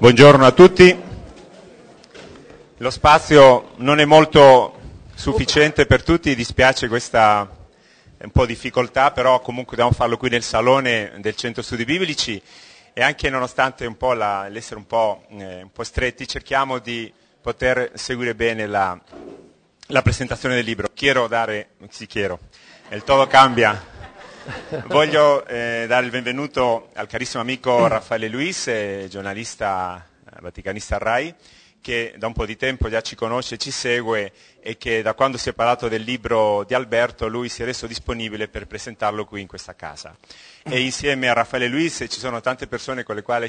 Buongiorno a tutti. Lo spazio non è molto sufficiente per tutti, dispiace questa un po' difficoltà, però comunque dobbiamo farlo qui nel salone del Centro Studi Biblici e anche nonostante un po' l'essere un po' stretti, cerchiamo di poter seguire bene la presentazione del libro. Il todo cambia. Voglio dare il benvenuto al carissimo amico Raffaele Luis, giornalista vaticanista RAI, che da un po' di tempo già ci conosce e ci segue e che da quando si è parlato del libro di Alberto lui si è reso disponibile per presentarlo qui in questa casa. E insieme a Raffaele Luis ci sono tante persone con le quali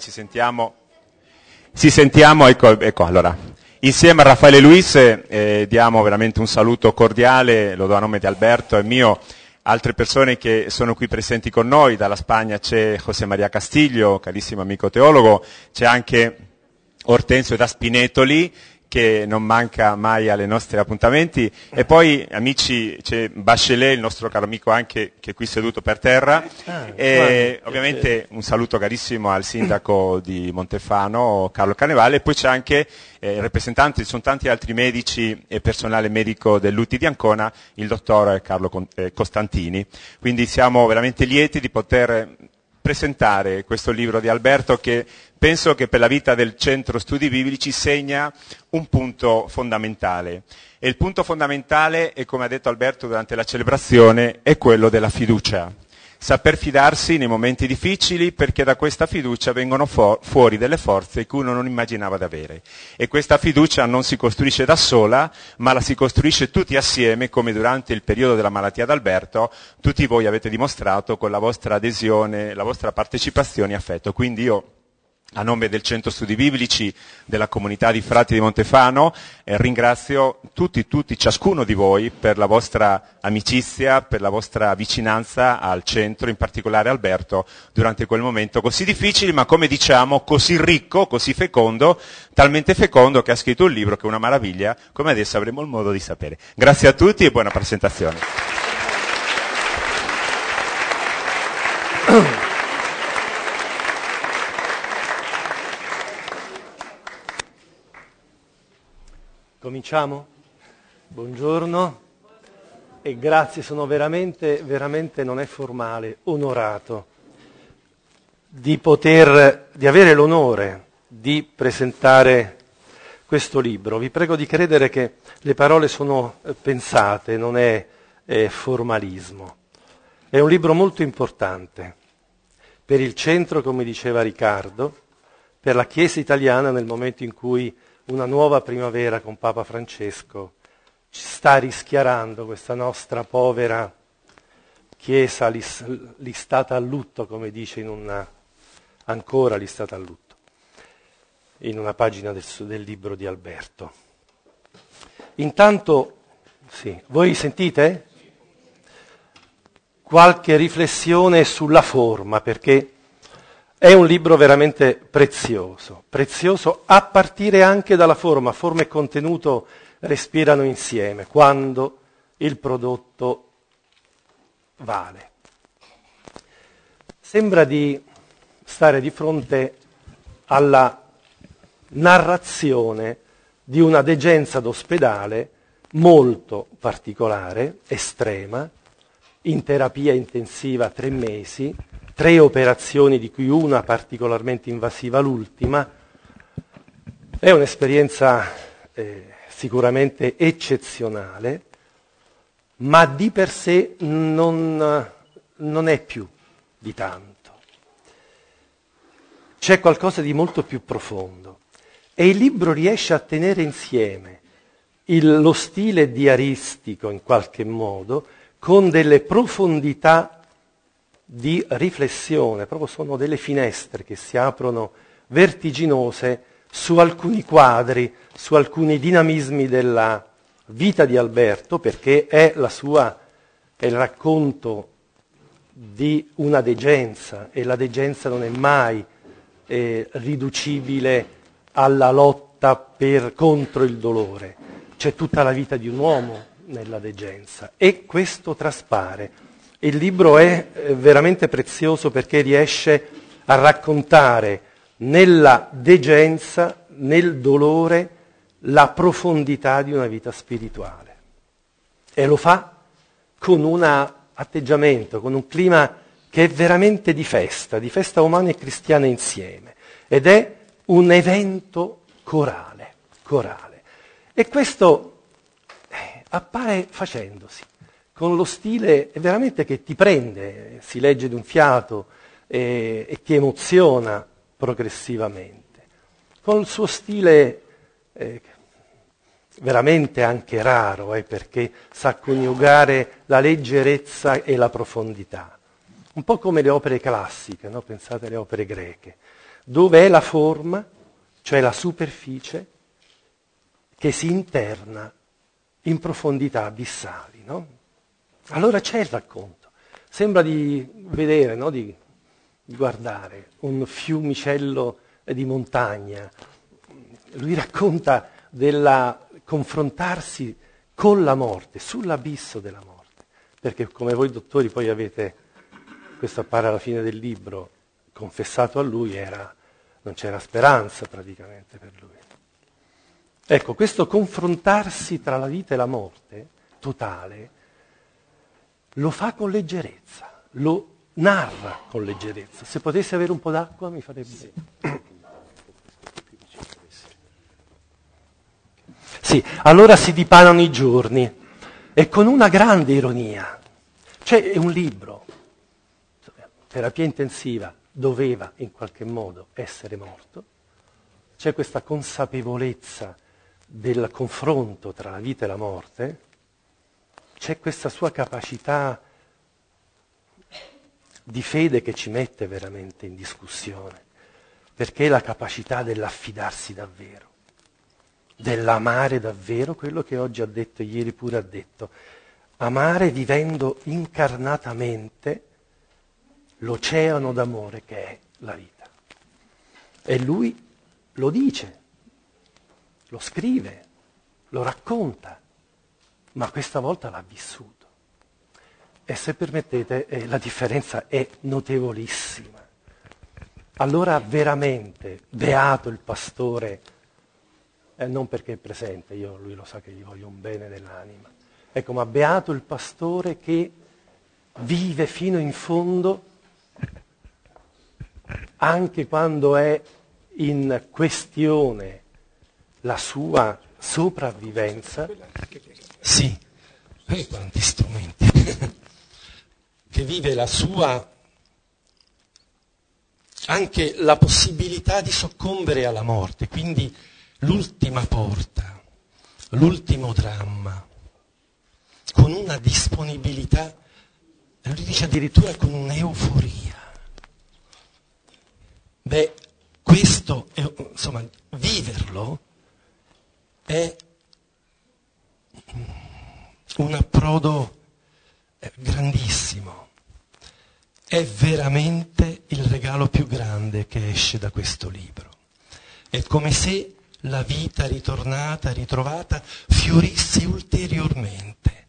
Insieme a Raffaele Luis diamo veramente un saluto cordiale, lo do a nome di Alberto e mio. Altre persone che sono qui presenti con noi, dalla Spagna c'è José María Castillo, carissimo amico teologo, c'è anche Ortensio da Spinetoli, che non manca mai ai nostri appuntamenti, e poi amici c'è Bachelet, il nostro caro amico anche, che è qui seduto per terra, e ovviamente un saluto carissimo al sindaco di Montefano, Carlo Carnevale, e poi c'è anche rappresentanti, sono tanti altri medici e personale medico dell'UTI di Ancona, il dottor Carlo Costantini. Quindi siamo veramente lieti di poter presentare questo libro di Alberto che penso che per la vita del Centro Studi Biblici segna un punto fondamentale. E il punto fondamentale è, come ha detto Alberto durante la celebrazione, è quello della fiducia. Saper fidarsi nei momenti difficili, perché da questa fiducia vengono fuori delle forze che uno non immaginava di avere. E questa fiducia non si costruisce da sola, ma la si costruisce tutti assieme, come durante il periodo della malattia d'Alberto, tutti voi avete dimostrato con la vostra adesione, la vostra partecipazione e affetto. Quindi io, a nome del Centro Studi Biblici, della comunità di Frati di Montefano, ringrazio tutti, ciascuno di voi per la vostra amicizia, per la vostra vicinanza al centro, in particolare Alberto, durante quel momento così difficile, ma come diciamo così ricco, così fecondo, talmente fecondo che ha scritto un libro che è una meraviglia, come adesso avremo il modo di sapere. Grazie a tutti e buona presentazione. Cominciamo? Buongiorno e grazie, sono veramente, non è formale, onorato di avere l'onore di presentare questo libro. Vi prego di credere che le parole sono pensate, non è formalismo. È un libro molto importante per il centro, come diceva Riccardo, per la Chiesa italiana nel momento in cui una nuova primavera con Papa Francesco ci sta rischiarando questa nostra povera Chiesa listata a lutto, come dice ancora listata a lutto, in una pagina del libro di Alberto. Intanto, sì, voi sentite? Qualche riflessione sulla forma, perché è un libro veramente prezioso a partire anche dalla forma. Forma e contenuto respirano insieme quando il prodotto vale. Sembra di stare di fronte alla narrazione di una degenza d'ospedale molto particolare, estrema, in terapia intensiva 3 mesi, 3 operazioni di cui una particolarmente invasiva, l'ultima. È un'esperienza sicuramente eccezionale, ma di per sé non è più di tanto. C'è qualcosa di molto più profondo e il libro riesce a tenere insieme lo stile diaristico in qualche modo con delle profondità di riflessione, proprio sono delle finestre che si aprono vertiginose su alcuni quadri, su alcuni dinamismi della vita di Alberto, perché è il racconto di una degenza, e la degenza non è mai riducibile alla lotta contro il dolore. C'è tutta la vita di un uomo nella degenza e questo traspare. Il libro è veramente prezioso perché riesce a raccontare nella degenza, nel dolore, la profondità di una vita spirituale. E lo fa con un atteggiamento, con un clima che è veramente di festa umana e cristiana insieme. Ed è un evento corale. E questo appare facendosi, con lo stile veramente che ti prende, si legge d'un fiato e ti emoziona progressivamente. Con il suo stile veramente anche raro, perché sa coniugare la leggerezza e la profondità. Un po' come le opere classiche, no? Pensate alle opere greche, dove è la forma, cioè la superficie, che si interna in profondità abissali, no? Allora c'è il racconto. Sembra di vedere, no? Di guardare un fiumicello di montagna. Lui racconta del confrontarsi con la morte, sull'abisso della morte. Perché come voi dottori poi avete, questo appare alla fine del libro, confessato a lui, non c'era speranza praticamente per lui. Ecco, questo confrontarsi tra la vita e la morte, totale, lo fa con leggerezza, lo narra con leggerezza. Se potessi avere un po' d'acqua mi farebbe... Sì, allora si dipanano i giorni e con una grande ironia. C'è un libro, terapia intensiva, doveva in qualche modo essere morto, c'è questa consapevolezza del confronto tra la vita e la morte, c'è questa sua capacità di fede che ci mette veramente in discussione, perché è la capacità dell'affidarsi davvero, dell'amare davvero, quello che oggi ha detto, ieri pure ha detto, amare vivendo incarnatamente l'oceano d'amore che è la vita. E lui lo dice, lo scrive, lo racconta, ma questa volta l'ha vissuto. E se permettete, la differenza è notevolissima. Allora veramente, beato il pastore, non perché è presente, lui lo sa che gli voglio un bene dell'anima, ecco, ma beato il pastore che vive fino in fondo, anche quando è in questione la sua sopravvivenza. Sì, quanti strumenti. Che vive la sua, anche la possibilità di soccombere alla morte, quindi l'ultima porta, l'ultimo dramma, con una disponibilità, lui dice addirittura con un'euforia. Beh, questo, insomma, viverlo è un approdo grandissimo. È veramente il regalo più grande che esce da questo libro. È come se la vita ritornata, ritrovata, fiorisse ulteriormente.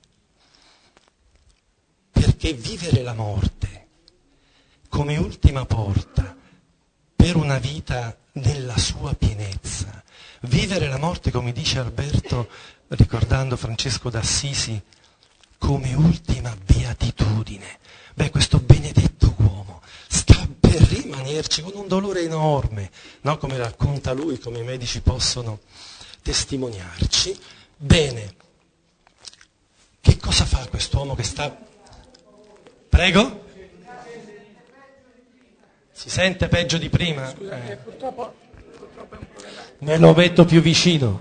Perché vivere la morte come ultima porta per una vita nella sua pienezza, vivere la morte, come dice Alberto, ricordando Francesco d'Assisi, come ultima beatitudine. Beh, questo benedetto uomo sta per rimanerci con un dolore enorme, no? Come racconta lui, come i medici possono testimoniarci. Bene, che cosa fa quest'uomo che sta... Prego? Si sente peggio di prima? Purtroppo è un problema. Me lo metto più vicino.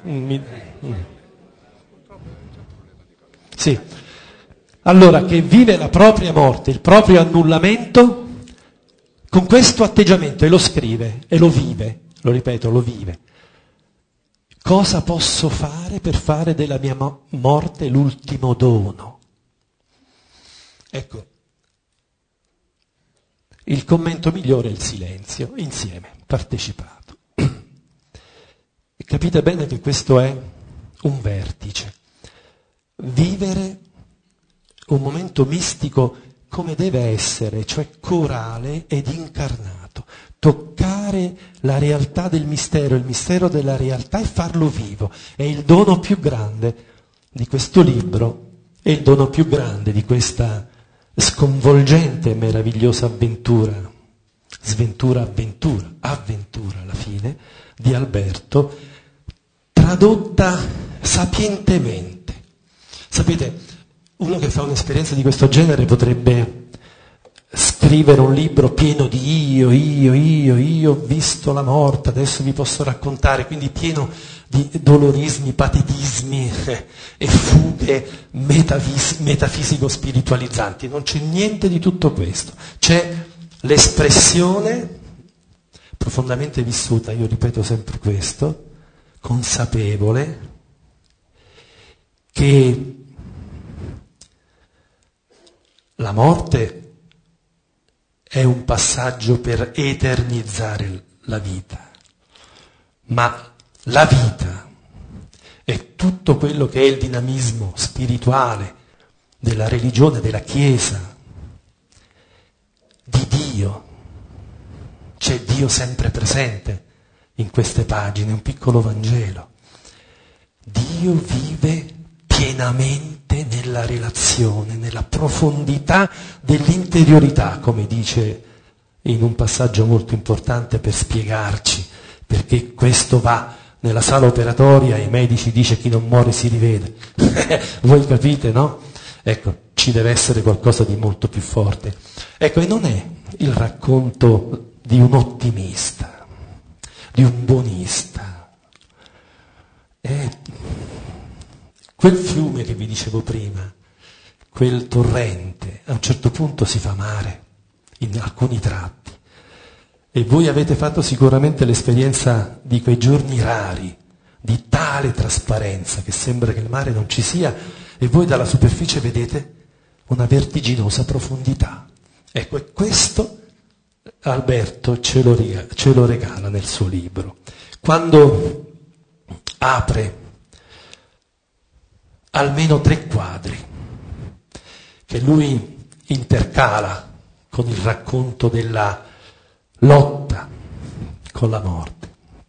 Sì. Allora, che vive la propria morte, il proprio annullamento, con questo atteggiamento, e lo scrive, e lo vive, lo ripeto, lo vive. Cosa posso fare per fare della mia morte l'ultimo dono? Ecco, il commento migliore è il silenzio, insieme, partecipato. E capite bene che questo è un vertice. Vivere un momento mistico come deve essere, cioè corale ed incarnato, toccare la realtà del mistero, il mistero della realtà e farlo vivo. È il dono più grande di questo libro, è il dono più grande di questa sconvolgente e meravigliosa avventura alla fine, di Alberto, tradotta sapientemente. Sapete, uno che fa un'esperienza di questo genere potrebbe scrivere un libro pieno di io, ho visto la morte, adesso vi posso raccontare, quindi pieno di dolorismi, patetismi e fughe metafisico-spiritualizzanti. Non c'è niente di tutto questo. C'è l'espressione profondamente vissuta, io ripeto sempre questo, consapevole, che la morte è un passaggio per eternizzare la vita, ma la vita è tutto quello che è il dinamismo spirituale della religione, della Chiesa, di Dio. C'è Dio sempre presente in queste pagine, un piccolo Vangelo. Dio vive pienamente nella relazione, nella profondità dell'interiorità, come dice in un passaggio molto importante per spiegarci, perché questo va nella sala operatoria, i medici dice chi non muore si rivede. Voi capite, no? Ecco, ci deve essere qualcosa di molto più forte. Ecco, e non è il racconto di un ottimista, di un buonista. È quel fiume che vi dicevo prima, quel torrente, a un certo punto si fa mare, in alcuni tratti. E voi avete fatto sicuramente l'esperienza di quei giorni rari, di tale trasparenza, che sembra che il mare non ci sia, e voi dalla superficie vedete una vertiginosa profondità. Ecco, e questo Alberto ce lo regala nel suo libro. Quando apre almeno 3 quadri, che lui intercala con il racconto della lotta con la morte.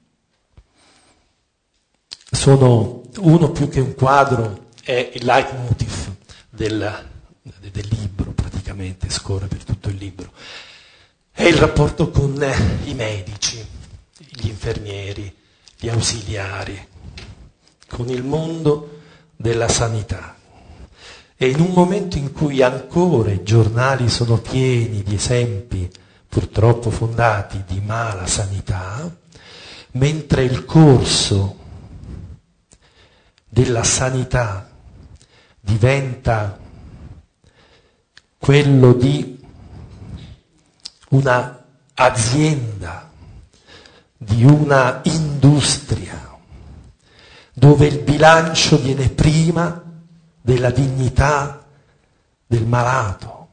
Sono uno più che un quadro, è il leitmotiv del libro, praticamente scorre per tutto il libro. È il rapporto con i medici, gli infermieri, gli ausiliari, con il mondo della sanità. E in un momento in cui ancora i giornali sono pieni di esempi purtroppo fondati di mala sanità, mentre il corso della sanità diventa quello di una azienda, di una industria, dove il bilancio viene prima della dignità del malato.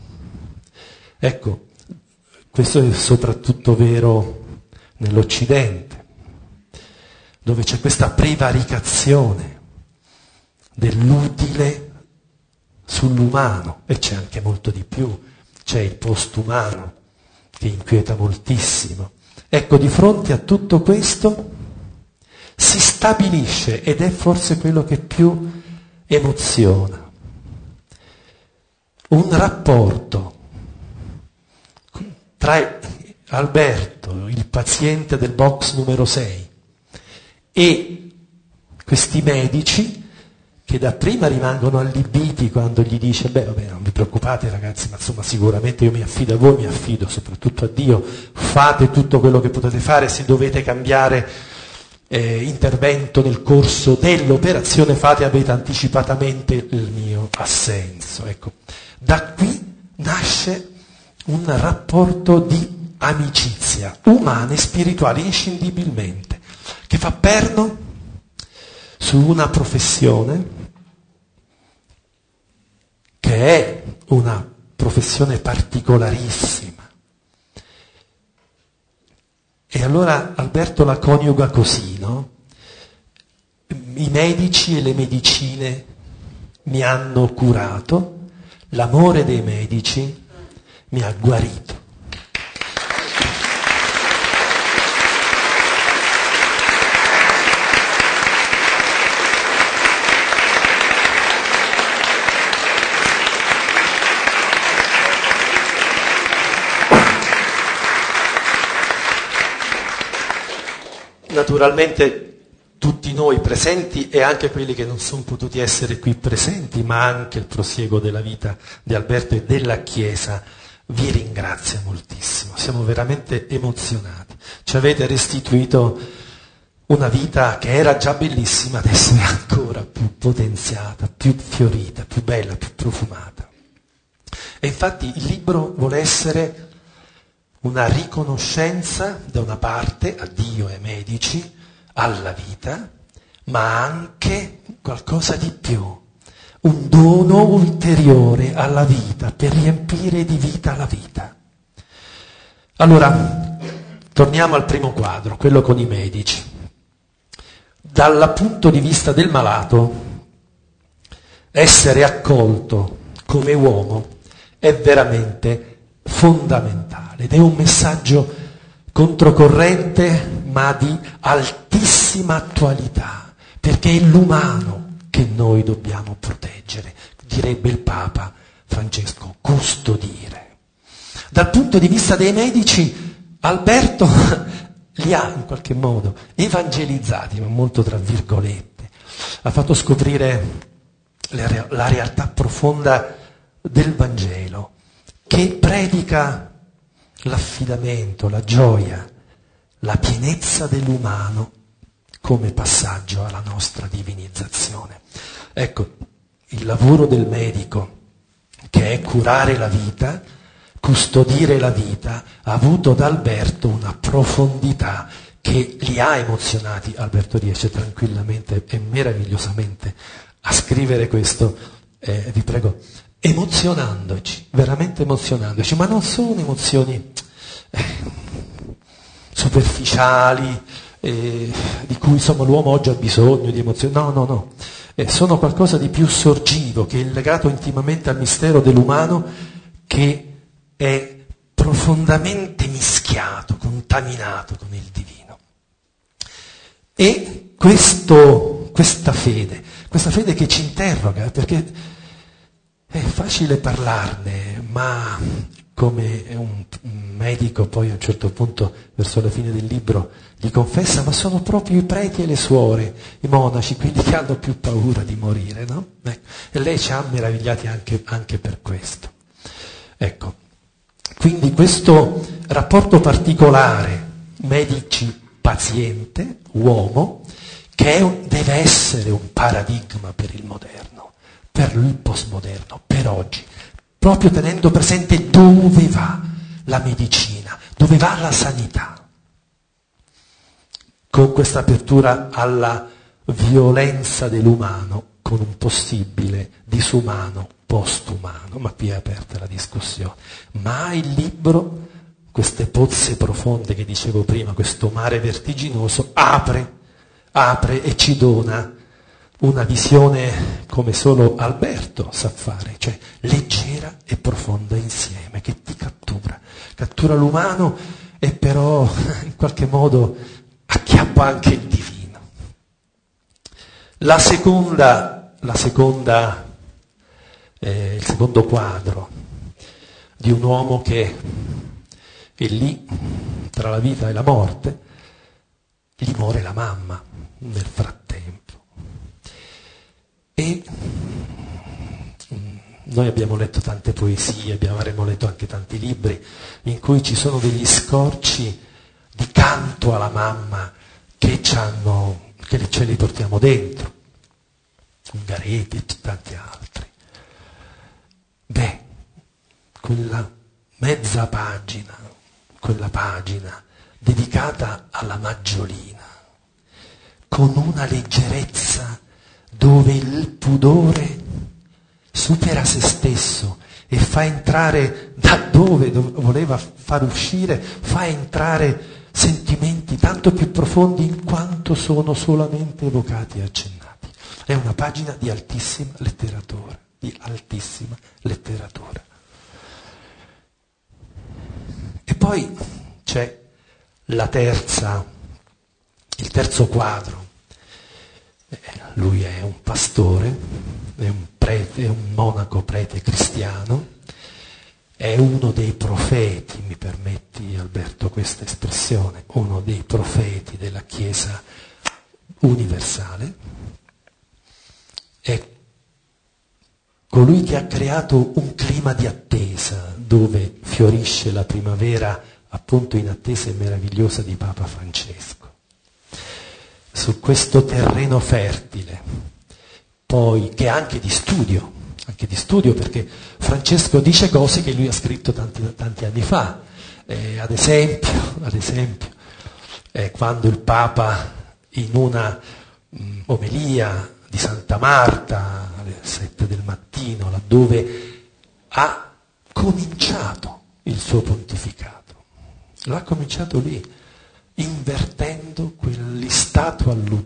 Ecco, questo è soprattutto vero nell'Occidente, dove c'è questa prevaricazione dell'utile sull'umano, e c'è anche molto di più, c'è il postumano che inquieta moltissimo. Ecco, di fronte a tutto questo si stabilisce, ed è forse quello che più emoziona, un rapporto tra Alberto, il paziente del box numero 6, e questi medici che dapprima rimangono allibiti quando gli dice vabbè, non vi preoccupate ragazzi, ma insomma sicuramente io mi affido a voi, mi affido soprattutto a Dio, fate tutto quello che potete fare, se dovete cambiare intervento nel corso dell'operazione fate, avete anticipatamente il mio assenso. Ecco, da qui nasce un rapporto di amicizia umana e spirituale inscindibilmente, che fa perno su una professione che è una professione particolarissima. E allora Alberto la coniuga così, no? I medici e le medicine mi hanno curato, l'amore dei medici mi ha guarito. naturalmente tutti noi presenti e anche quelli che non sono potuti essere qui presenti, ma anche il prosieguo della vita di Alberto e della Chiesa, vi ringrazio moltissimo. Siamo veramente emozionati. Ci avete restituito una vita che era già bellissima ad essere ancora più potenziata, più fiorita, più bella, più profumata. E infatti il libro vuole essere una riconoscenza da una parte a Dio e ai medici, alla vita, ma anche qualcosa di più, un dono ulteriore alla vita per riempire di vita la vita. Allora, torniamo al primo quadro, quello con i medici. Dal punto di vista del malato, essere accolto come uomo è veramente fondamentale ed è un messaggio controcorrente ma di altissima attualità, perché è l'umano che noi dobbiamo proteggere, direbbe il Papa Francesco, custodire. Dal punto di vista dei medici, Alberto li ha in qualche modo evangelizzati, ma molto tra virgolette, ha fatto scoprire la realtà profonda del Vangelo, che predica l'affidamento, la gioia, la pienezza dell'umano come passaggio alla nostra divinizzazione. Ecco, il lavoro del medico, che è curare la vita, custodire la vita, ha avuto da Alberto una profondità che li ha emozionati. Alberto riesce tranquillamente e meravigliosamente a scrivere questo, vi prego, emozionandoci, veramente emozionandoci, ma non sono emozioni superficiali, di cui insomma l'uomo oggi ha bisogno di emozioni, no, sono qualcosa di più sorgivo, che è legato intimamente al mistero dell'umano, che è profondamente mischiato, contaminato con il divino. E questa fede che ci interroga, perché è facile parlarne, ma come un medico poi a un certo punto, verso la fine del libro, gli confessa, ma sono proprio i preti e le suore, i monaci, quelli che hanno più paura di morire, no? Ecco. E lei ci ha meravigliati anche per questo. Ecco, quindi questo rapporto particolare, medici-paziente, uomo, che deve essere un paradigma per il moderno, per il postmoderno, per oggi, proprio tenendo presente dove va la medicina, dove va la sanità, con questa apertura alla violenza dell'umano, con un possibile disumano postumano, ma qui è aperta la discussione. Ma il libro, queste pozze profonde che dicevo prima, questo mare vertiginoso, apre e ci dona una visione come solo Alberto sa fare, cioè leggera e profonda insieme, che ti cattura l'umano e però in qualche modo acchiappa anche il divino. Il secondo quadro di un uomo che è lì tra la vita e la morte, gli muore la mamma nel frattempo. E noi abbiamo letto tante poesie, avremo letto anche tanti libri in cui ci sono degli scorci di canto alla mamma che ce li portiamo dentro, Ungaretti e tanti altri. Beh, quella mezza pagina, quella pagina dedicata alla Maggiolina, con una leggerezza dove il pudore supera se stesso e fa entrare da dove voleva far uscire, fa entrare sentimenti tanto più profondi in quanto sono solamente evocati e accennati. È una pagina di altissima letteratura, E poi c'è il terzo quadro. Lui è un pastore, è un monaco prete cristiano, è uno dei profeti, mi permetti Alberto questa espressione, uno dei profeti della Chiesa universale, è colui che ha creato un clima di attesa dove fiorisce la primavera, appunto in attesa meravigliosa di Papa Francesco. Su questo terreno fertile, poi che è anche di studio perché Francesco dice cose che lui ha scritto tanti anni fa, ad esempio quando il Papa in una omelia di Santa Marta alle 7 del mattino, laddove ha cominciato il suo pontificato, l'ha cominciato lì, invertendo quell'istato a lutto,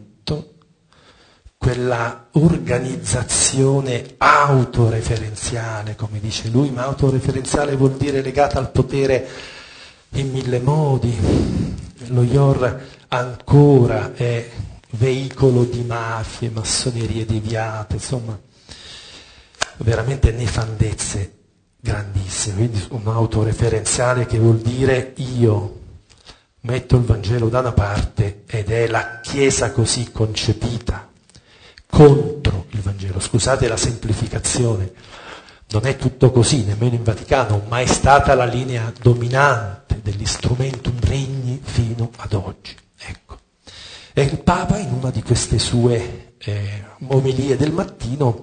quella organizzazione autoreferenziale, come dice lui, ma autoreferenziale vuol dire legata al potere in mille modi. Lo IOR ancora è veicolo di mafie, massonerie deviate, insomma, veramente nefandezze grandissime. Quindi un autoreferenziale che vuol dire io metto il Vangelo da una parte ed è la Chiesa così concepita contro il Vangelo. Scusate la semplificazione, non è tutto così, nemmeno in Vaticano, ma è stata la linea dominante dell'instrumentum regni fino ad oggi. Ecco. E il Papa in una di queste sue omelie del mattino,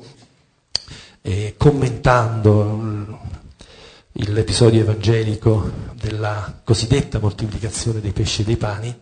commentando l'episodio evangelico della cosiddetta moltiplicazione dei pesci e dei pani,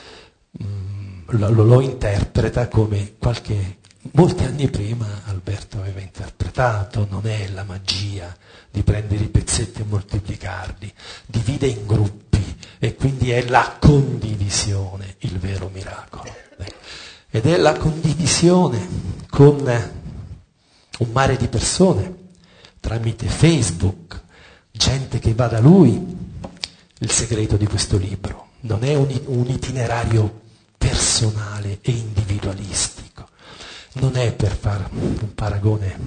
lo interpreta come molti anni prima Alberto aveva interpretato. Non è la magia di prendere i pezzetti e moltiplicarli, divide in gruppi e quindi è la condivisione il vero miracolo. Ed è la condivisione con un mare di persone, tramite Facebook, gente che va da lui. Il segreto di questo libro non è un itinerario personale e individualistico, non è, per fare un paragone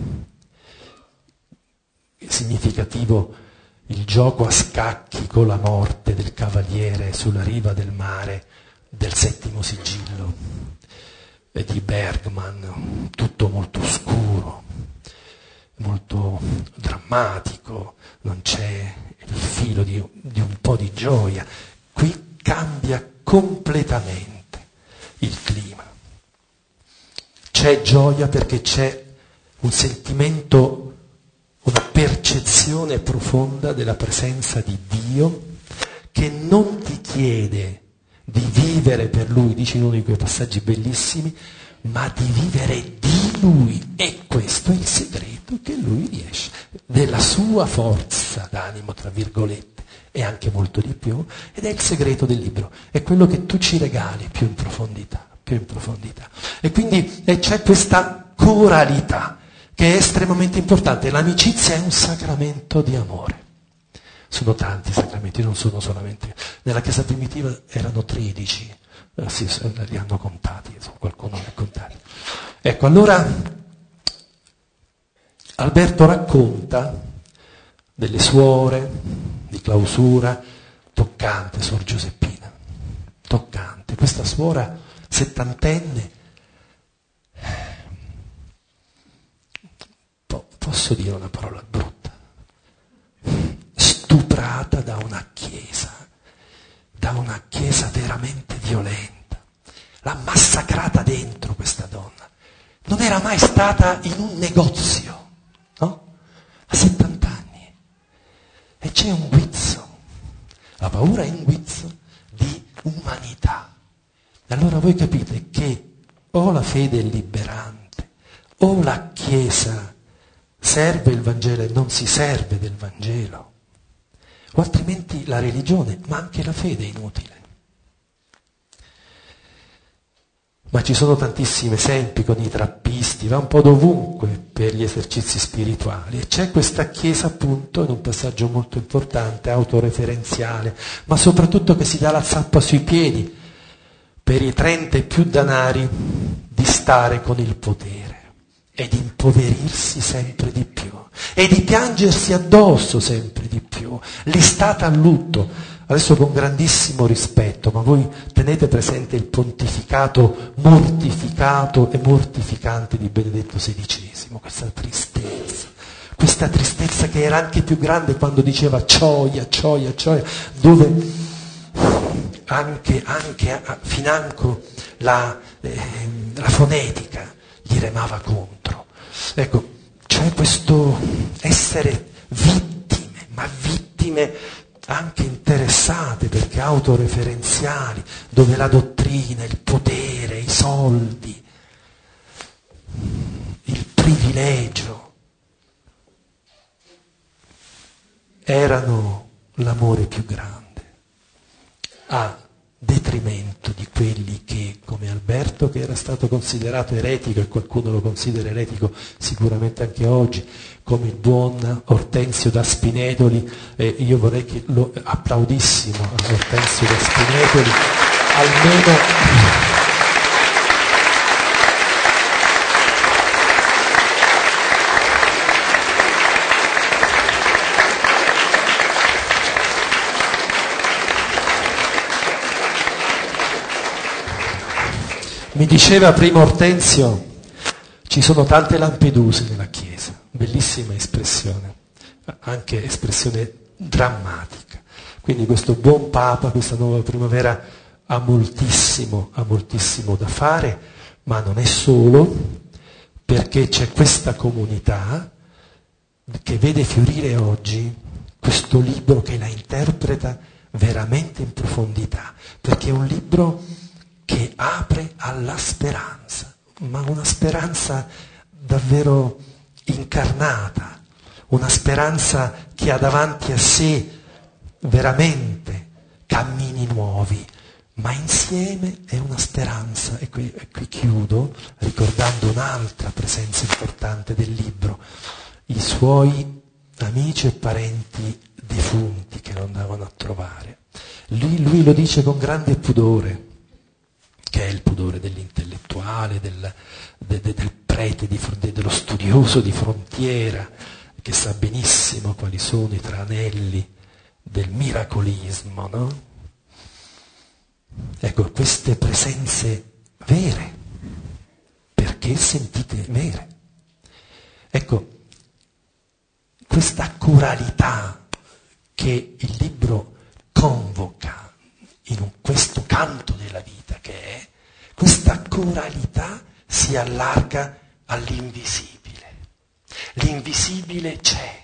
significativo, il gioco a scacchi con la morte del cavaliere sulla riva del mare del Settimo Sigillo di Bergman, tutto molto scuro, molto drammatico, non c'è il filo di un po' di gioia. Qui cambia completamente il clima. C'è gioia perché c'è un sentimento, una percezione profonda della presenza di Dio che non ti chiede di vivere per Lui, dice in uno di quei passaggi bellissimi, ma di vivere di Lui. E questo è il segreto che Lui riesce, della sua forza d'animo, tra virgolette, e anche molto di più, ed è il segreto del libro, è quello che tu ci regali più in profondità. E quindi c'è questa coralità che è estremamente importante. L'amicizia è un sacramento di amore. Sono tanti sacramenti, non sono solamente. Nella Chiesa primitiva erano 13, li hanno contati, qualcuno li ha contati. Ecco, allora Alberto racconta delle suore, di clausura, toccante, Suor Giuseppina, toccante. Questa suora settantenne, posso dire una parola brutta, stuprata da una chiesa veramente violenta, l'ha massacrata dentro questa donna, non era mai stata in un negozio, no? A 70 anni, e c'è un guizzo, la paura è un guizzo di umanità. Allora voi capite che o la fede è liberante, o la Chiesa serve il Vangelo e non si serve del Vangelo, o altrimenti la religione, ma anche la fede è inutile. Ma ci sono tantissimi esempi con i trappisti, va un po' dovunque per gli esercizi spirituali, e c'è questa Chiesa appunto in un passaggio molto importante, autoreferenziale, ma soprattutto che si dà la zappa sui piedi per i 30 e più danari di stare con il potere è di impoverirsi sempre di più e di piangersi addosso sempre di più. L'istate a lutto, adesso con grandissimo rispetto, ma voi tenete presente il pontificato mortificato e mortificante di Benedetto XVI, questa tristezza che era anche più grande quando diceva gioia, gioia, gioia, dove anche financo la fonetica gli remava contro. Ecco, c'è questo essere vittime, ma vittime anche interessate, perché autoreferenziali, dove la dottrina, il potere, i soldi, il privilegio erano l'amore più grande, a detrimento di quelli che, come Alberto, che era stato considerato eretico, e qualcuno lo considera eretico sicuramente anche oggi, come il buon Ortensio da Spinetoli, io vorrei che lo applaudissimo a Ortensio da Spinetoli, almeno mi diceva prima Ortensio, ci sono tante Lampeduse nella Chiesa, bellissima espressione, anche espressione drammatica. Quindi questo buon Papa, questa nuova primavera ha moltissimo da fare, ma non è solo, perché c'è questa comunità che vede fiorire oggi questo libro che la interpreta veramente in profondità, perché è un libro che apre alla speranza, ma una speranza davvero incarnata, una speranza che ha davanti a sé veramente cammini nuovi, ma insieme è una speranza, e qui chiudo ricordando un'altra presenza importante del libro, i suoi amici e parenti defunti che lo andavano a trovare. Lui lo dice con grande pudore, che è il pudore dell'intellettuale, del prete, dello studioso di frontiera, che sa benissimo quali sono i tranelli del miracolismo, no? Ecco, queste presenze vere, perché sentite vere. Ecco, questa coralità che il libro convoca in questo canto della vita che è, questa coralità si allarga all'invisibile. L'invisibile c'è.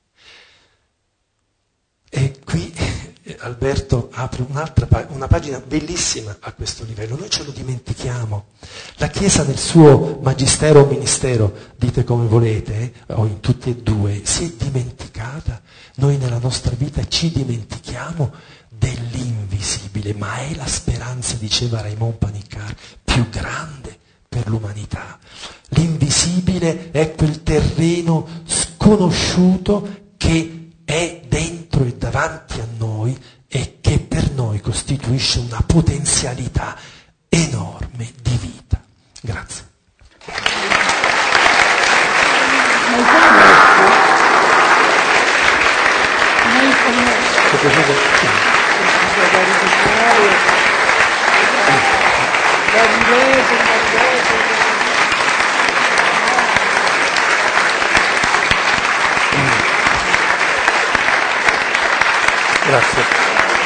E qui Alberto apre una pagina bellissima a questo livello. Noi ce lo dimentichiamo. La Chiesa nel suo magistero o ministero, dite come volete, o in tutti e due, si è dimenticata. Noi nella nostra vita ci dimentichiamo dell'invisibile, ma è la speranza, diceva Raymond Panicard, più grande per l'umanità. L'invisibile è quel terreno sconosciuto che è dentro e davanti a noi e che per noi costituisce una potenzialità enorme di vita. Grazie. Grazie.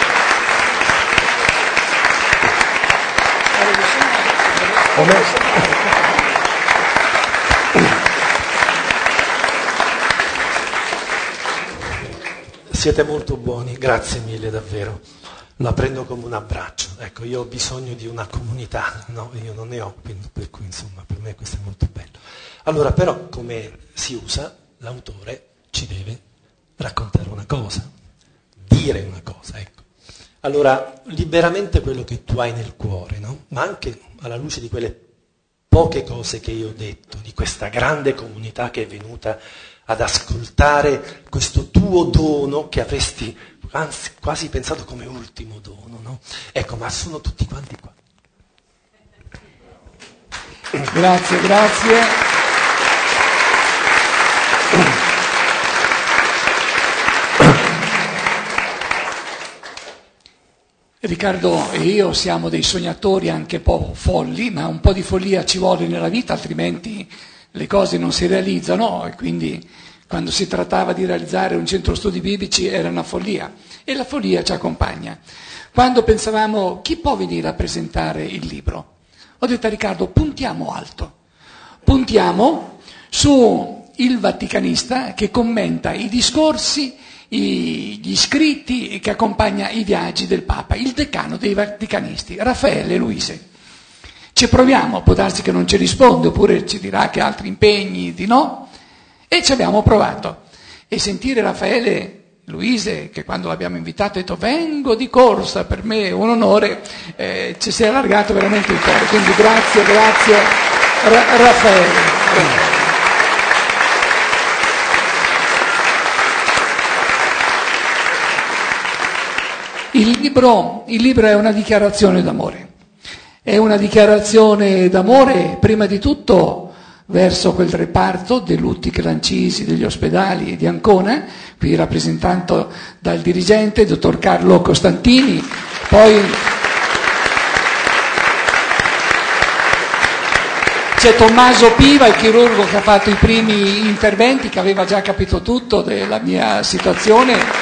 Siete molto buoni, grazie mille davvero. La prendo come un abbraccio. Ecco, io ho bisogno di una comunità, no? Io non ne ho, quindi, per cui insomma per me questo è molto bello. Allora però, come si usa, l'autore ci deve raccontare una cosa, dire una cosa, ecco. Allora, liberamente quello che tu hai nel cuore, no? Ma anche alla luce di quelle poche cose che io ho detto, di questa grande comunità che è venuta ad ascoltare questo tuo dono che avresti anzi quasi pensato come ultimo dono, no? Ecco, ma sono tutti quanti qua. Grazie, grazie. Riccardo e io siamo dei sognatori anche un po' folli, ma un po' di follia ci vuole nella vita, altrimenti le cose non si realizzano, e quindi quando si trattava di realizzare un centro studi biblici era una follia, e la follia ci accompagna. Quando pensavamo chi può venire a presentare il libro, ho detto a Riccardo puntiamo alto, puntiamo su il vaticanista che commenta i discorsi, gli scritti che accompagna i viaggi del Papa, il decano dei vaticanisti, Raffaele Luise. Ci proviamo, può darsi che non ci risponde, oppure ci dirà che ha altri impegni, di no, e ci abbiamo provato. E sentire Raffaele Luise, che quando l'abbiamo invitato ha detto vengo di corsa, per me è un onore, ci si è allargato veramente il cuore, quindi grazie Raffaele. Il libro è una dichiarazione d'amore. È una dichiarazione d'amore prima di tutto verso quel reparto dei lutti crancisi degli ospedali di Ancona, qui rappresentato dal dirigente, dottor Carlo Costantini, poi c'è Tommaso Piva, il chirurgo che ha fatto i primi interventi, che aveva già capito tutto della mia situazione.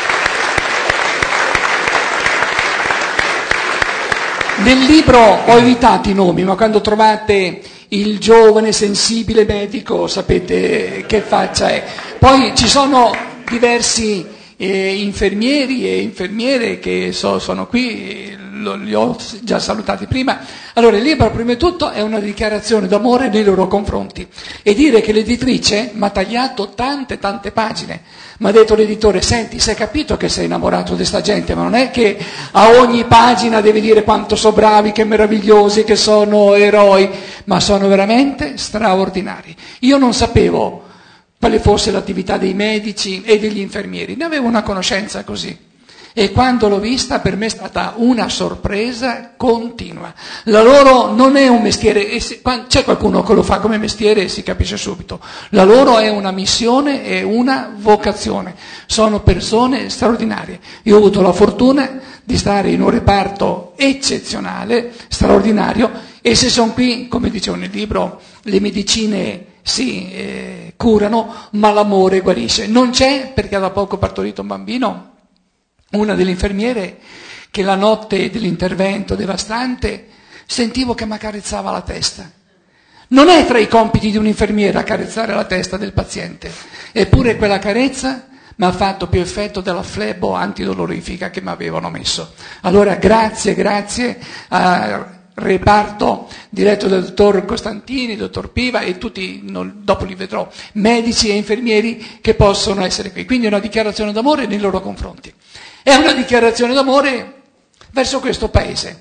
Nel libro ho evitato i nomi, ma quando trovate il giovane sensibile medico sapete che faccia è. Poi ci sono diversi infermieri e infermiere che sono qui, li ho già salutati prima. Allora il libro prima di tutto è una dichiarazione d'amore nei loro confronti, e dire che l'editrice mi ha tagliato tante pagine, mi ha detto l'editore: senti, sei capito che sei innamorato di sta gente, ma non è che a ogni pagina devi dire quanto sono bravi, che meravigliosi, che sono eroi, ma sono veramente straordinari. Io non sapevo quale fosse l'attività dei medici e degli infermieri, ne avevo una conoscenza così. E quando l'ho vista per me è stata una sorpresa continua. La loro non è un mestiere, c'è qualcuno che lo fa come mestiere e si capisce subito. La loro è una missione e una vocazione. Sono persone straordinarie. Io ho avuto la fortuna di stare in un reparto eccezionale, straordinario, e se sono qui, come dicevo nel libro, le medicine si curano, ma l'amore guarisce. Non c'è, perché da poco ho partorito un bambino, una delle infermiere che la notte dell'intervento devastante sentivo che mi accarezzava la testa. Non è tra i compiti di un'infermiera accarezzare la testa del paziente, eppure quella carezza mi ha fatto più effetto della flebo antidolorifica che mi avevano messo. Allora grazie al reparto diretto dal dottor Costantini, dottor Piva e tutti, dopo li vedrò, medici e infermieri che possono essere qui. Quindi è una dichiarazione d'amore nei loro confronti. È una dichiarazione d'amore verso questo paese.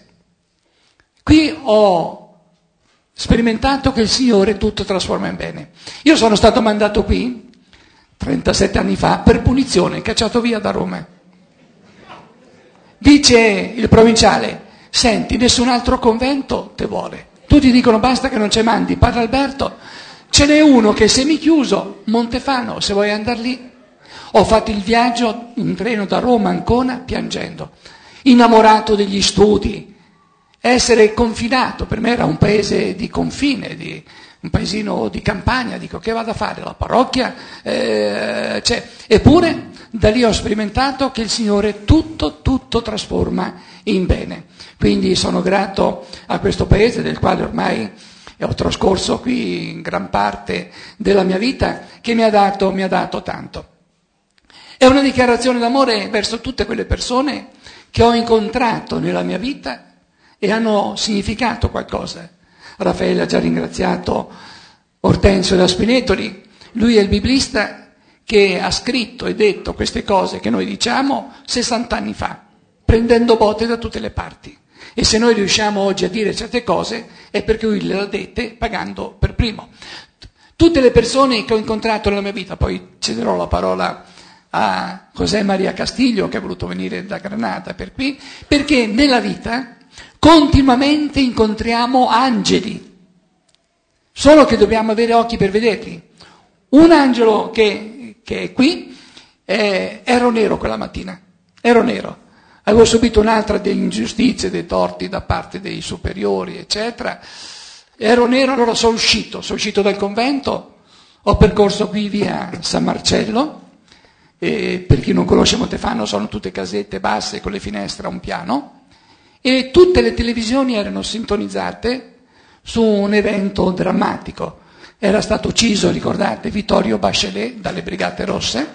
Qui ho sperimentato che il Signore tutto trasforma in bene. Io sono stato mandato qui 37 anni fa per punizione, cacciato via da Roma. Dice il provinciale: senti, nessun altro convento te vuole. Tutti dicono basta che non ci mandi Padre Alberto. Ce n'è uno che è semichiuso, Montefano, se vuoi andare lì. Ho fatto il viaggio in treno da Roma a Ancona piangendo, innamorato degli studi, essere confinato, per me era un paese di confine, un paesino di campagna, dico che vado a fare, la parrocchia c'è. Eppure da lì ho sperimentato che il Signore tutto trasforma in bene. Quindi sono grato a questo paese del quale ormai ho trascorso qui gran parte della mia vita, che mi ha dato tanto. È una dichiarazione d'amore verso tutte quelle persone che ho incontrato nella mia vita e hanno significato qualcosa. Raffaele ha già ringraziato Ortensio da Spinetoli, lui è il biblista che ha scritto e detto queste cose che noi diciamo 60 anni fa, prendendo botte da tutte le parti. E se noi riusciamo oggi a dire certe cose è perché lui le ha dette pagando per primo. Tutte le persone che ho incontrato nella mia vita, poi cederò la parola a José María Castillo che è voluto venire da Granada per qui, perché nella vita continuamente incontriamo angeli, solo che dobbiamo avere occhi per vederli. Un angelo che è qui, ero nero quella mattina, ero nero. avevo subito un'altra delle ingiustizie, dei torti da parte dei superiori, eccetera. Ero nero, allora sono uscito dal convento, ho percorso qui via San Marcello, e per chi non conosce Montefano sono tutte casette basse con le finestre a un piano, e tutte le televisioni erano sintonizzate su un evento drammatico. Era stato ucciso, ricordate, Vittorio Bachelet dalle Brigate Rosse.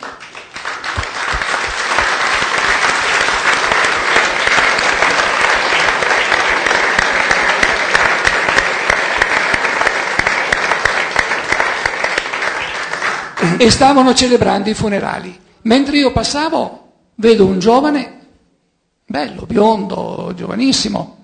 E stavano celebrando i funerali. Mentre io passavo, vedo un giovane, bello, biondo, giovanissimo,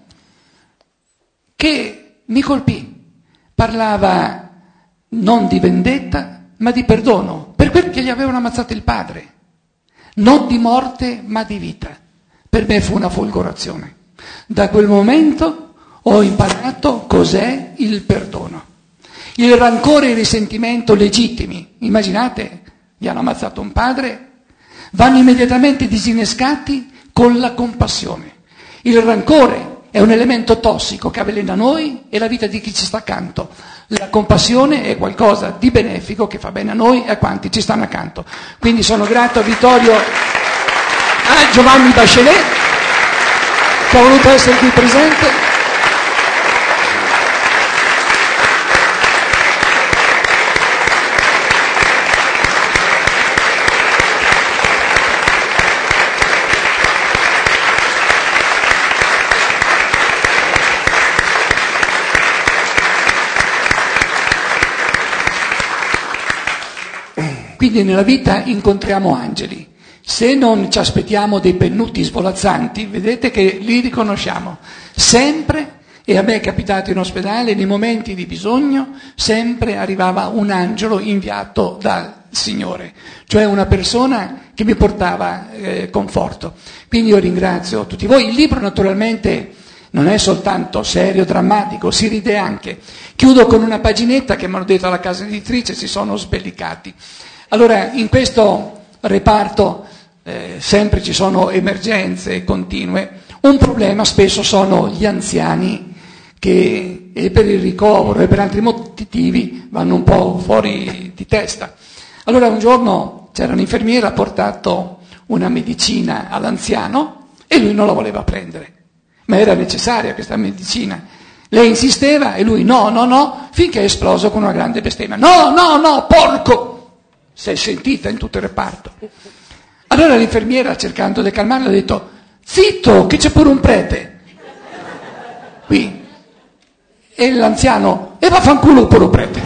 che mi colpì. Parlava non di vendetta, ma di perdono, per quel che gli avevano ammazzato il padre. Non di morte, ma di vita. Per me fu una folgorazione. Da quel momento ho imparato cos'è il perdono. Il rancore e il risentimento legittimi, immaginate, gli hanno ammazzato un padre, vanno immediatamente disinnescati con la compassione. Il rancore è un elemento tossico che avvelena noi e la vita di chi ci sta accanto. La compassione è qualcosa di benefico che fa bene a noi e a quanti ci stanno accanto. Quindi sono grato a Vittorio, a Giovanni Bachelet, che ha voluto essere qui presente. Quindi nella vita incontriamo angeli. Se non ci aspettiamo dei pennuti svolazzanti, vedete che li riconosciamo sempre, e a me è capitato in ospedale, nei momenti di bisogno, sempre arrivava un angelo inviato dal Signore, cioè una persona che mi portava conforto. Quindi io ringrazio tutti voi. Il libro naturalmente non è soltanto serio, drammatico, si ride anche. Chiudo con una paginetta che mi hanno detto alla casa editrice, si sono sbellicati. Allora, in questo reparto sempre ci sono emergenze continue. Un problema spesso sono gli anziani che per il ricovero e per altri motivi vanno un po' fuori di testa. Allora un giorno c'era un'infermiera, ha portato una medicina all'anziano e lui non la voleva prendere, ma era necessaria questa medicina. Lei insisteva e lui no, finché è esploso con una grande bestemmia. No, porco! Si è sentita in tutto il reparto. Allora l'infermiera, cercando di calmarlo, ha detto: zitto, che c'è pure un prete qui. E l'anziano: e vaffanculo pure un prete.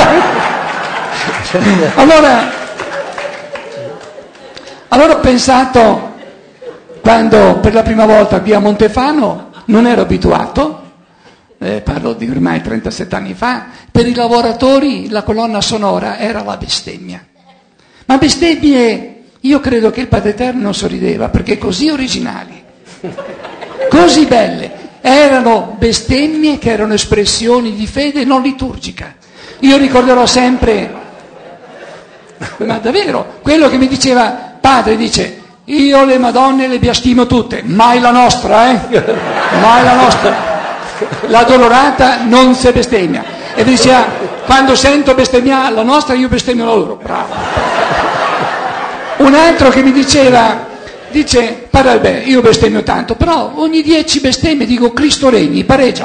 Allora ho pensato, quando per la prima volta qui a Montefano non ero abituato, parlo di ormai 37 anni fa, per i lavoratori la colonna sonora era la bestemmia. Ma bestemmie, io credo che il Padre Eterno sorrideva, perché così originali, così belle, erano bestemmie che erano espressioni di fede non liturgica. Io ricorderò sempre, ma davvero, quello che mi diceva: padre, dice, io le Madonne le bestemmio tutte, mai la nostra, mai la nostra. La Dolorata non si bestemmia. E diceva: quando sento bestemmiare la nostra, io bestemmio la loro. Bravo. Un altro che mi diceva, dice: padre, io bestemmio tanto, però ogni 10 bestemmie dico Cristo regni, pareggia.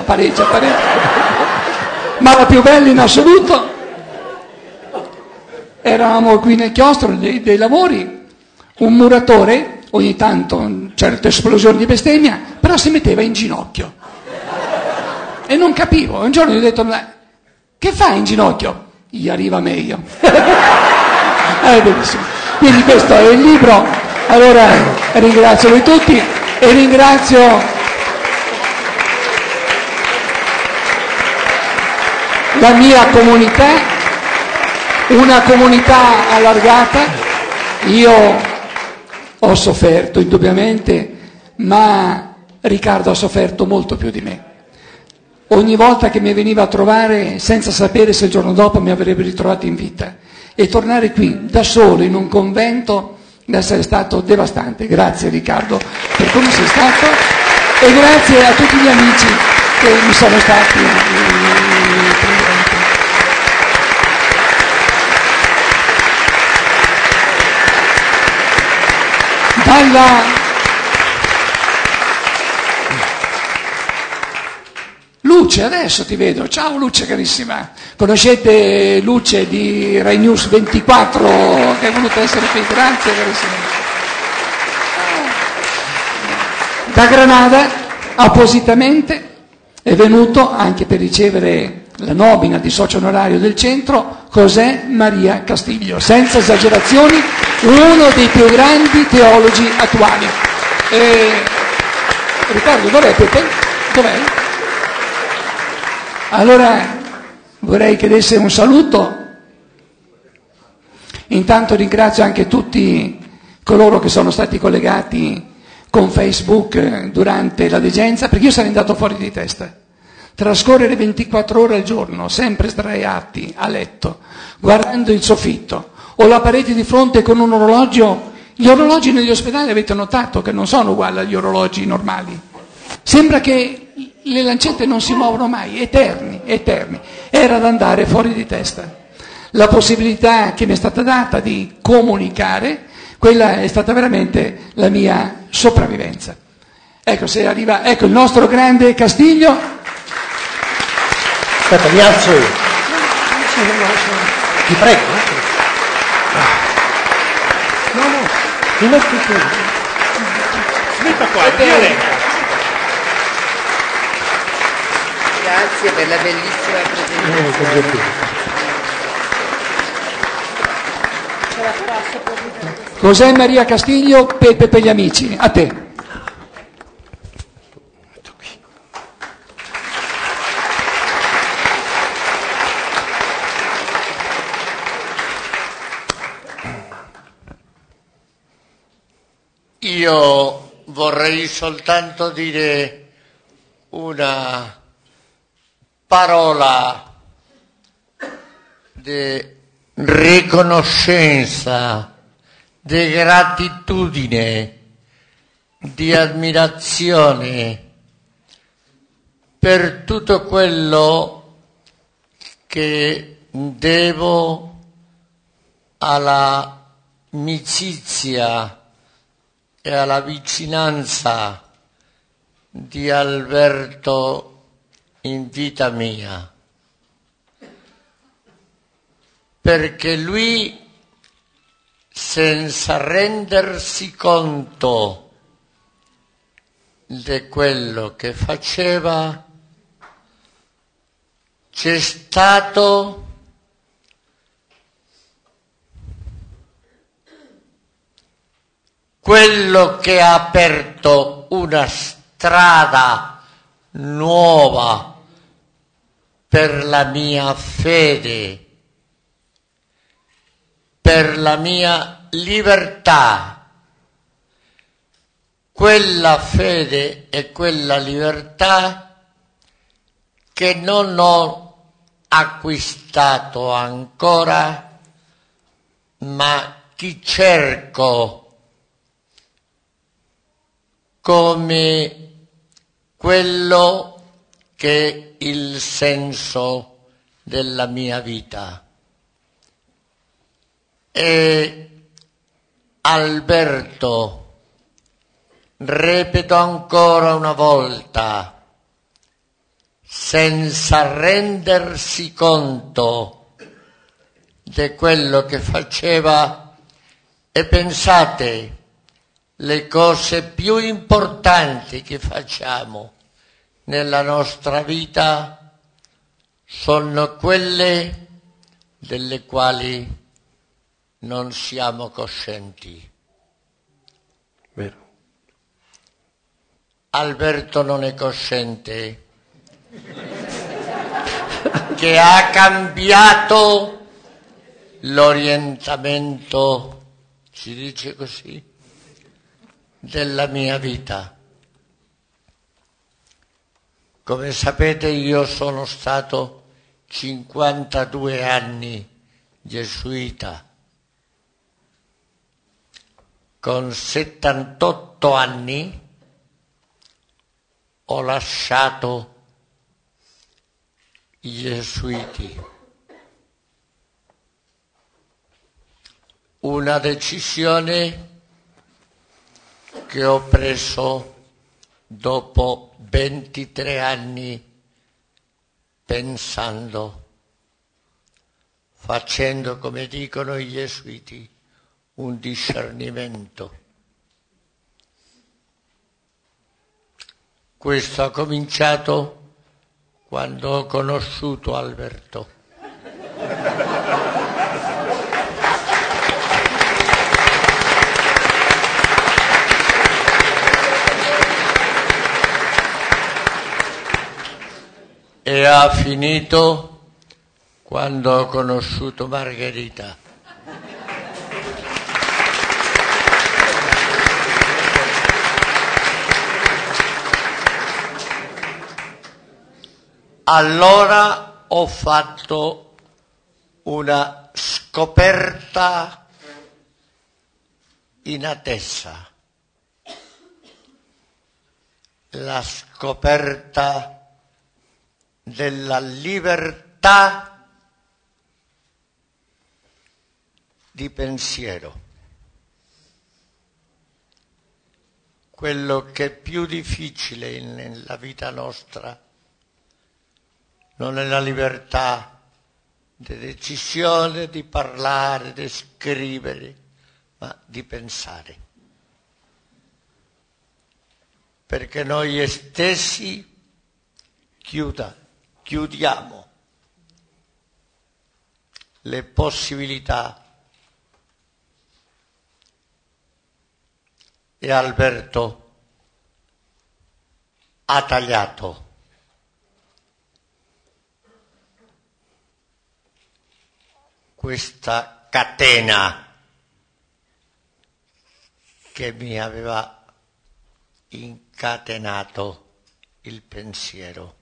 Ma la più bella in assoluto, eravamo qui nel chiostro dei lavori, un muratore, ogni tanto certe esplosioni di bestemmia, però si metteva in ginocchio. E non capivo. Un giorno gli ho detto: ma che fai in ginocchio? Gli arriva meglio. È bellissimo. Quindi questo è il libro. Allora ringrazio voi tutti e ringrazio la mia comunità, una comunità allargata. Io ho sofferto indubbiamente, ma Riccardo ha sofferto molto più di me. Ogni volta che mi veniva a trovare, senza sapere se il giorno dopo mi avrebbe ritrovato in vita, e tornare qui da solo in un convento di essere stato devastante. Grazie Riccardo per come sei stato e grazie a tutti gli amici che mi sono stati presenti. Luce, adesso ti vedo. Ciao Luce carissima. Conoscete Luce di Rai News 24 che è voluta essere qui? Grazie carissima. Da Granada appositamente è venuto anche per ricevere la nomina di socio onorario del centro José María Castillo, senza esagerazioni uno dei più grandi teologi attuali. Riccardo, dov'è Pepe? Dov'è? Allora vorrei che desse un saluto. Intanto ringrazio anche tutti coloro che sono stati collegati con Facebook durante la degenza, perché io sarei andato fuori di testa. Trascorrere 24 ore al giorno, sempre sdraiati a letto, guardando il soffitto o la parete di fronte con un orologio. Gli orologi negli ospedali avete notato che non sono uguali agli orologi normali. Sembra che le lancette non si muovono mai, eterni. Era da andare fuori di testa. La possibilità che mi è stata data di comunicare, quella è stata veramente la mia sopravvivenza. Ecco, se arriva, ecco il nostro grande Castiglio. Aspetta, mi alzo io. Ti prego. No, ti metti qui. Metta qua, vieni. Grazie per la bellissima presentazione. José María Castillo, Pepe per gli amici. A te. Io vorrei soltanto dire una parola di riconoscenza, di gratitudine, di ammirazione per tutto quello che devo alla amicizia e alla vicinanza di Alberto in vita mia, perché lui, senza rendersi conto di quello che faceva, c'è stato quello che ha aperto una strada nuova per la mia fede, per la mia libertà. Quella fede e quella libertà che non ho acquistato ancora, ma che cerco come quello che è il senso della mia vita. E Alberto, ripeto ancora una volta, senza rendersi conto di quello che faceva, e pensate, le cose più importanti che facciamo nella nostra vita sono quelle delle quali non siamo coscienti. Vero. Alberto non è cosciente che ha cambiato l'orientamento, si dice così, della mia vita. Come sapete, io sono stato 52 anni gesuita. con 78 anni ho lasciato i Gesuiti. Una decisione che ho preso dopo 23 anni pensando, facendo, come dicono i Gesuiti, un discernimento. Questo ha cominciato quando ho conosciuto Alberto. E ha finito quando ho conosciuto Margherita. Allora ho fatto una scoperta inattesa, la scoperta della libertà di pensiero. Quello che è più difficile nella vita nostra non è la libertà di decisione, di parlare, di scrivere, ma di pensare. Perché noi stessi chiudiamo le possibilità. E Alberto ha tagliato questa catena che mi aveva incatenato il pensiero.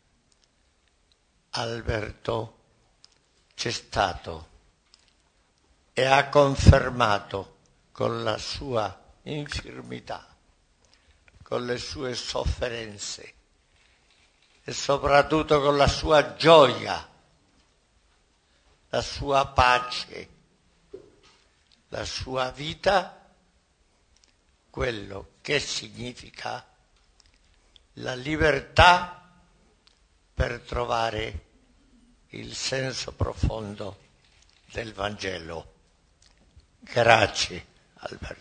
Alberto c'è stato e ha confermato con la sua infirmità, con le sue sofferenze e soprattutto con la sua gioia, la sua pace, la sua vita, quello che significa la libertà per trovare il senso profondo del Vangelo. Grazie, Alberto.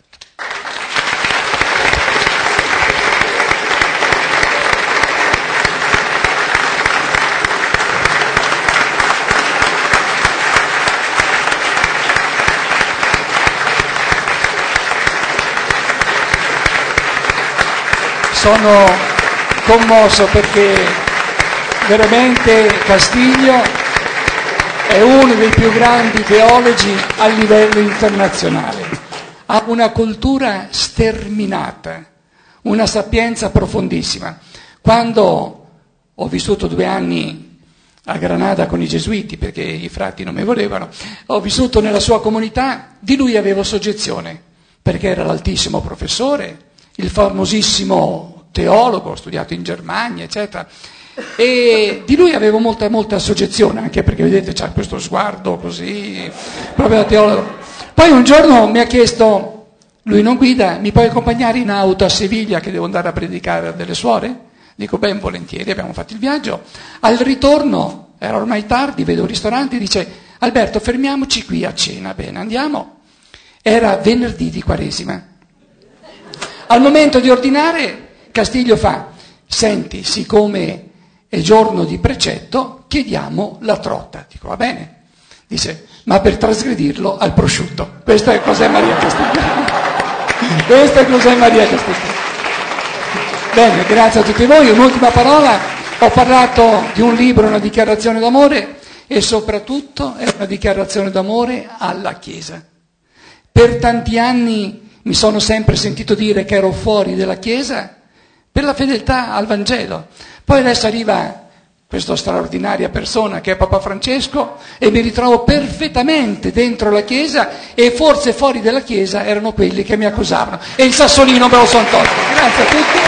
Sono commosso perché veramente Castiglio è uno dei più grandi teologi a livello internazionale. Ha una cultura sterminata, una sapienza profondissima. Quando ho vissuto 2 anni a Granada con i Gesuiti, perché i frati non mi volevano, ho vissuto nella sua comunità, di lui avevo soggezione, perché era l'altissimo professore, il famosissimo teologo, ho studiato in Germania, eccetera, e di lui avevo molta soggezione, anche perché vedete c'ha questo sguardo così, proprio da teologo. Poi un giorno mi ha chiesto, lui non guida, mi puoi accompagnare in auto a Siviglia che devo andare a predicare a delle suore? Dico ben volentieri, abbiamo fatto il viaggio. Al ritorno, era ormai tardi, vedo un ristorante, dice Alberto fermiamoci qui a cena, bene andiamo. Era venerdì di Quaresima. Al momento di ordinare Castiglio fa, senti, siccome è giorno di precetto, chiediamo la trota. Dico, va bene. Dice, ma per trasgredirlo al prosciutto. Questa è cos'è Maria Castiglio. Questa è cos'è Maria Castiglio. Bene, grazie a tutti voi. Un'ultima parola. Ho parlato di un libro, una dichiarazione d'amore, e soprattutto è una dichiarazione d'amore alla Chiesa. Per tanti anni mi sono sempre sentito dire che ero fuori dalla Chiesa per la fedeltà al Vangelo. Poi adesso arriva questa straordinaria persona che è Papa Francesco, e mi ritrovo perfettamente dentro la Chiesa, e forse fuori dalla Chiesa erano quelli che mi accusavano. E il sassolino me lo sono tolto. Grazie a tutti.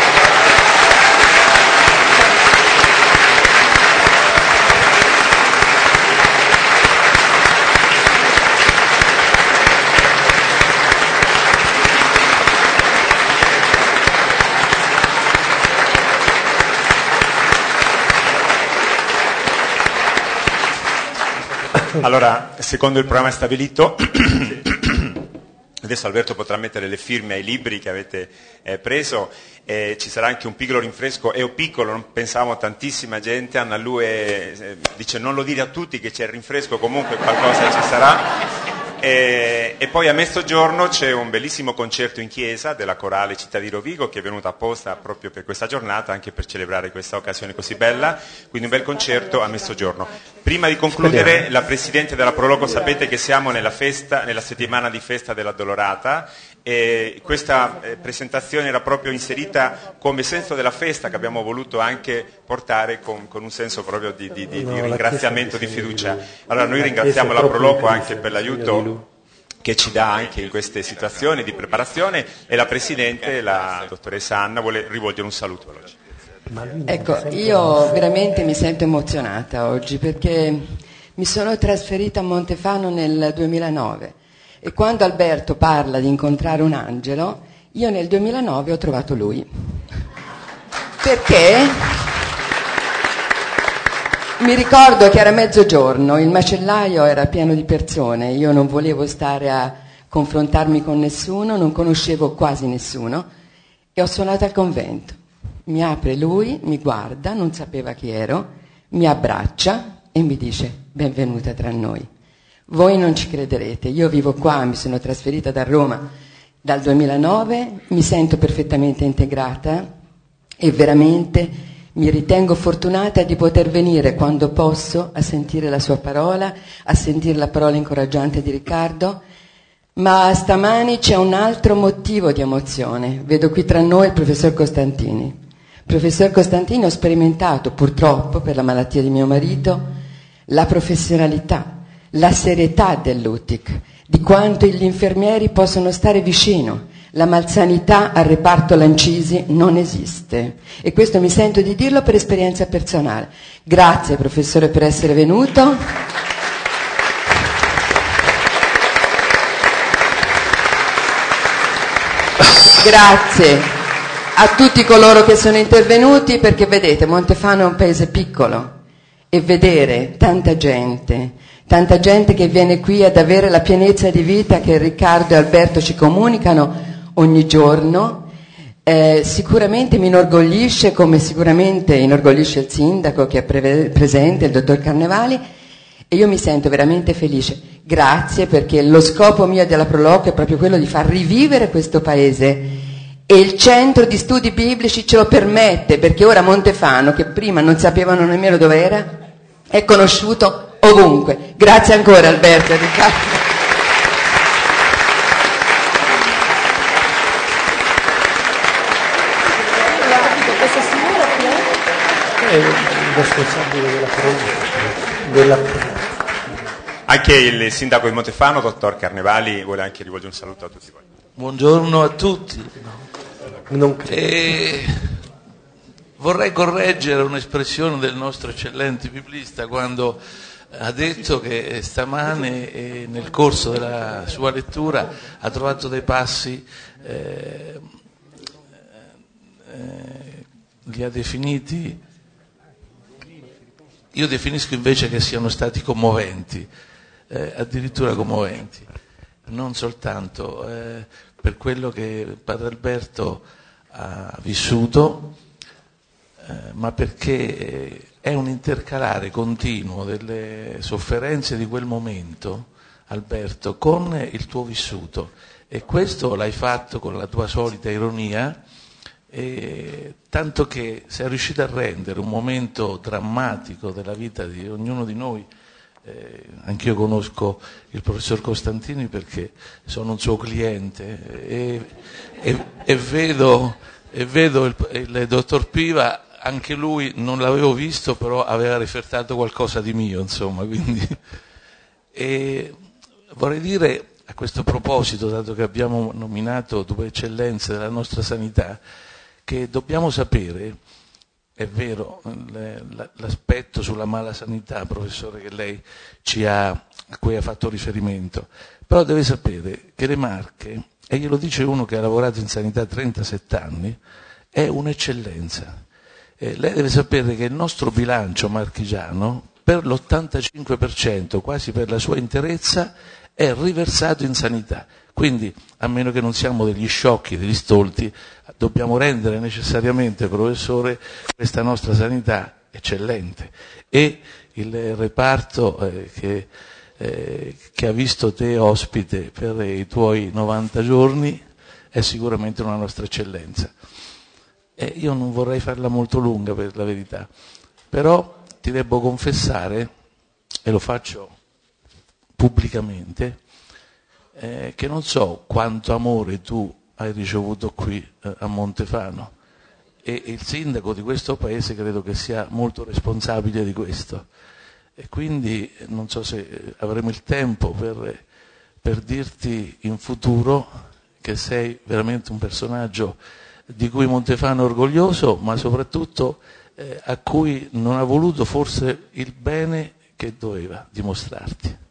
Allora, secondo il programma stabilito, adesso Alberto potrà mettere le firme ai libri che avete preso, ci sarà anche un piccolo rinfresco, è piccolo, non pensavamo a tantissima gente, Anna Lue dice non lo dire a tutti che c'è il rinfresco, comunque qualcosa ci sarà. E poi a mezzogiorno c'è un bellissimo concerto in chiesa della Corale Città di Rovigo che è venuta apposta proprio per questa giornata, anche per celebrare questa occasione così bella, quindi un bel concerto a mezzogiorno. Prima di concludere, la Presidente della Proloco, sapete che siamo nella settimana di festa dell'Addolorata, e questa presentazione era proprio inserita come senso della festa che abbiamo voluto anche portare con un senso proprio di ringraziamento, di fiducia. Allora noi ringraziamo la Proloco anche per l'aiuto che ci dà anche in queste situazioni di preparazione, e la Presidente, la dottoressa Anna, vuole rivolgere un saluto veloce. Ecco, io veramente mi sento emozionata oggi perché mi sono trasferita a Montefano nel 2009 e quando Alberto parla di incontrare un angelo, io nel 2009 ho trovato lui. Perché? Mi ricordo che era mezzogiorno, il macellaio era pieno di persone, io non volevo stare a confrontarmi con nessuno, non conoscevo quasi nessuno e ho suonato al convento. Mi apre lui, mi guarda, non sapeva chi ero, mi abbraccia e mi dice benvenuta tra noi. Voi non ci crederete, io vivo qua, mi sono trasferita da Roma dal 2009, mi sento perfettamente integrata e veramente mi ritengo fortunata di poter venire quando posso a sentire la sua parola, a sentire la parola incoraggiante di Riccardo, ma stamani c'è un altro motivo di emozione. Vedo qui tra noi il professor Costantini. Professor Costantini, ho sperimentato purtroppo per la malattia di mio marito la professionalità, la serietà dell'UTIC, di quanto gli infermieri possono stare vicino. La malsanità al reparto Lancisi non esiste e questo mi sento di dirlo per esperienza personale. Grazie professore per essere venuto. Grazie a tutti coloro che sono intervenuti, perché vedete, Montefano è un paese piccolo e vedere tanta gente che viene qui ad avere la pienezza di vita che Riccardo e Alberto ci comunicano ogni giorno, sicuramente mi inorgoglisce, come sicuramente inorgoglisce il sindaco che è presente, il dottor Carnevali, e io mi sento veramente felice. Grazie, perché lo scopo mio della Proloco è proprio quello di far rivivere questo paese e il centro di studi biblici ce lo permette, perché ora Montefano, che prima non sapevano nemmeno dove era, è conosciuto ovunque. Grazie ancora Alberto e Riccardo. Il responsabile della Anche il sindaco di Montefano, dottor Carnevali, vuole anche rivolgere un saluto a tutti voi. Buongiorno a tutti. Vorrei correggere un'espressione del nostro eccellente biblista quando ha detto che stamane nel corso della sua lettura ha trovato dei passi, li ha definiti. Io definisco invece che siano stati commoventi, addirittura commoventi, non soltanto per quello che Padre Alberto ha vissuto, ma perché è un intercalare continuo delle sofferenze di quel momento, Alberto, con il tuo vissuto. E questo l'hai fatto con la tua solita ironia, tanto che sei riuscito a rendere un momento drammatico della vita di ognuno di noi. Anch'io conosco il professor Costantini perché sono un suo cliente e vedo il dottor Piva anche lui non l'avevo visto, però aveva refertato qualcosa di mio, insomma, quindi. E vorrei dire a questo proposito, dato che abbiamo nominato due eccellenze della nostra sanità, che dobbiamo sapere, è vero, l'aspetto sulla mala sanità, professore, che lei a cui ha fatto riferimento, però deve sapere che le Marche, e glielo dice uno che ha lavorato in sanità 37 anni, è un'eccellenza. Lei deve sapere che il nostro bilancio marchigiano, per l'85%, quasi per la sua interezza, è riversato in sanità. Quindi, a meno che non siamo degli sciocchi, degli stolti, dobbiamo rendere necessariamente, professore, questa nostra sanità eccellente. E il reparto che ha visto te ospite per i tuoi 90 giorni è sicuramente una nostra eccellenza. Io non vorrei farla molto lunga, per la verità, però ti devo confessare, e lo faccio pubblicamente, che non so quanto amore tu hai ricevuto qui a Montefano, e il sindaco di questo paese credo che sia molto responsabile di questo, e quindi non so se avremo il tempo per dirti in futuro che sei veramente un personaggio di cui Montefano è orgoglioso, ma soprattutto a cui non ha voluto forse il bene che doveva dimostrarti.